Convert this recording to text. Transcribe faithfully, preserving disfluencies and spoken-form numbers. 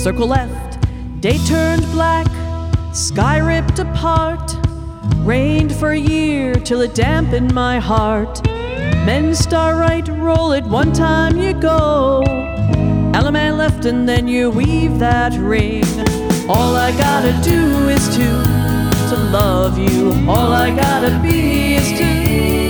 circle left, day turned black, sky ripped apart, rained for a year till it dampened my heart. Men star right, roll it one time you go, element left and then you weave that ring. All I gotta do is to, to love you, all I gotta be is to